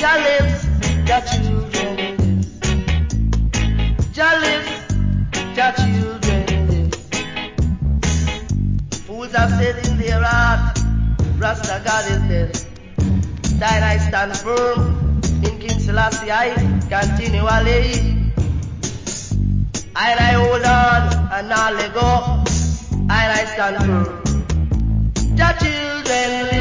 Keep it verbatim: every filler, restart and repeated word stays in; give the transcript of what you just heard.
Jah lives, Jah children lives. Jah lives, Jah children lives. Fools have said in their heart, Rasta God is dead. Then I stand firm in King Selassie I continually. And I hold on and not let go. And I stand firm. Jah children